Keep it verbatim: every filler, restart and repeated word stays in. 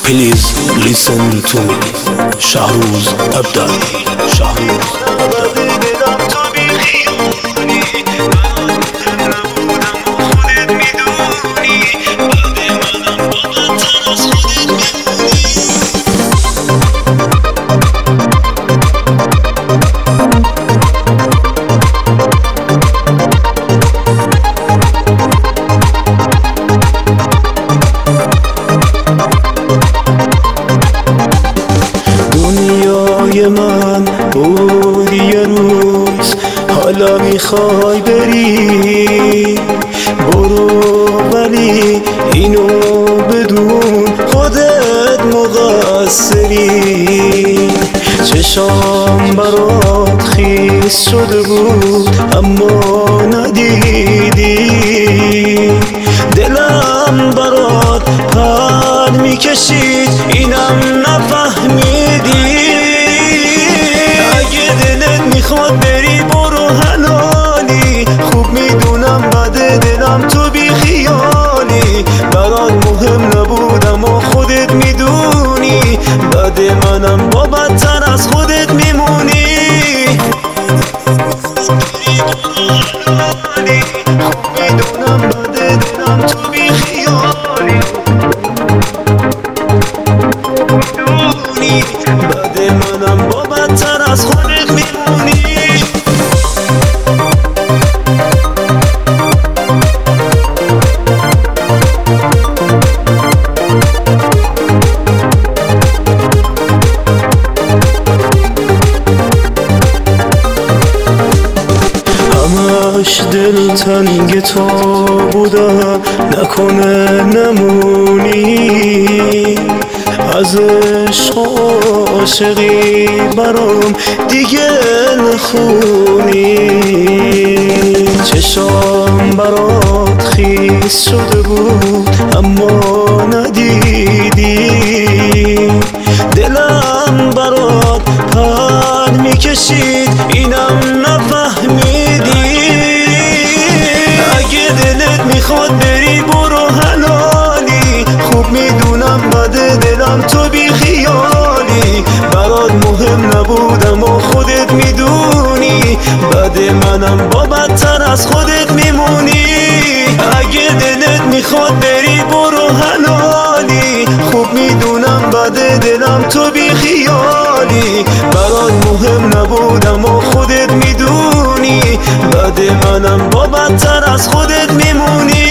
Please listen to me. شهروز عبدالله. شهروز عبدالله. من بودی یه روز حالا میخوای بری برو، ولی اینو بدون خودت مقصری. چشام برات خیس شده بود اما ندیدی، دلم برات پر میکشید اینم نفهمیدی. میخواد بری برو حلالی، خوب میدونم بده دلم تو بی خیالی. برات مهم نبودم و خودت میدونی، بعد منم با بدتر از خودت میمونی. خوب میدونم بده دلم تو بی خیالی، بعد منم با بدتر از خودت میمونی. همش دلتنگ تو بودم، نکنه نمونی از عشق و عاشقی برام دیگه نخونی. چشام برات خیس شده بود اما ندیدی، دلم برات پر میکشید اینم نفهمیدی. اگه دلت میخواد بری برو حلالی، خوب میدونم بده دلم تو بی خیالی. برات مهم نبودم و خودت میدونی، بعد منم با بدتر از خودت میمونی. اگه دلت میخواد بری برو حلالی، خوب میدونم بده دلم تو بی خیالی. برات مهم نبودم و خودت میدونی، بعد منم با بدتر از خودت میمونی.